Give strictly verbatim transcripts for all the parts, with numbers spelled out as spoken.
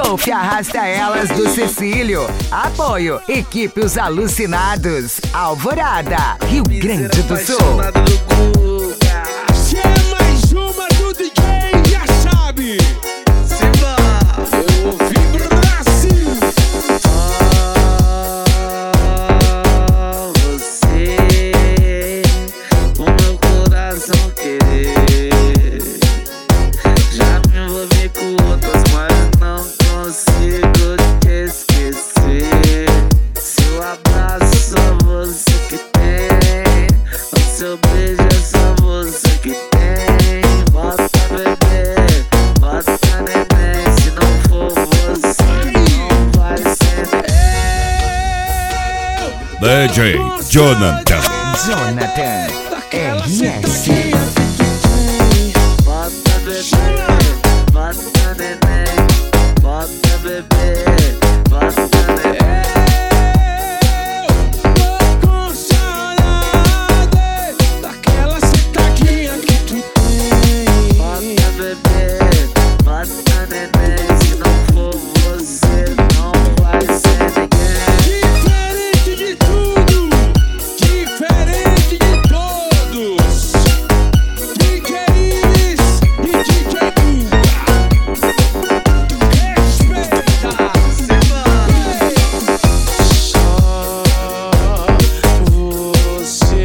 Wolf Arrasta Elas do Cecílio. Apoio, equipe Os Alucinados. Alvorada, Rio Grande do Sul. Se é mais uma do D J, já sabe. Simba, eu ouvi pro Brasil. Oh, você, o meu coração querer. Já me envolvi com outras, mas não consigo te esquecer. Seu abraço, só você que tem. O seu beijo é só você que tem. Bota bebê, bota neném. Se não for você, não vai ser D J Jonathan. Jonathan R S. Bota bebê, bota neném. Bota bebê, bota neném. Tô com saudade daquela sentadinha que tu tem. Bota bebê, bota neném. Se não for você, não vai ser ninguém. Diferente de tudo, diferente de todos. D J Iris e D J Guga. Respeita. Só você,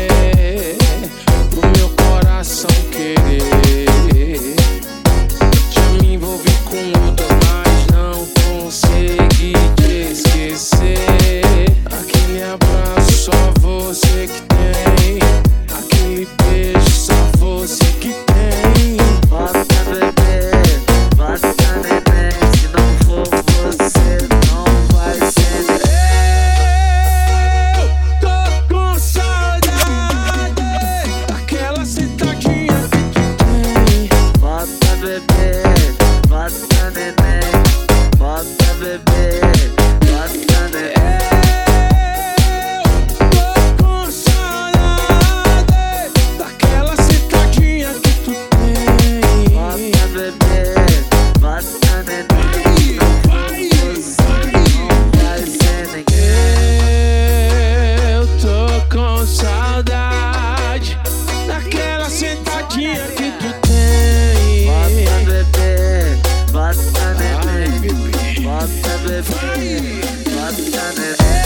o meu coração querer. Já me envolvi com outras, mas não consegui te esquecer. Aquele abraço, só você que tem. Aquele beijo, só você que tem. Bota bebê, bota neném. Se não for você, não vai ser ninguém. Eu tô com saudade daquela sentadinha que tu tem. Bota bebê, bota neném. Bota bebê, bota neném. Eu tô com saudade daquela sentadinha que tu tem. Bota bebê, bota neném. Vai, Vai ser ninguém. eu tô com saudade daquela sentadinha que tu tem. Bota bebê, bota neném. Bota bebê, bota neném.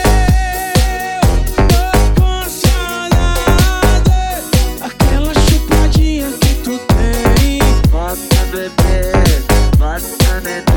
Tô com saudade daquela chupadinha que tu tem. Bota bebê, bota neném.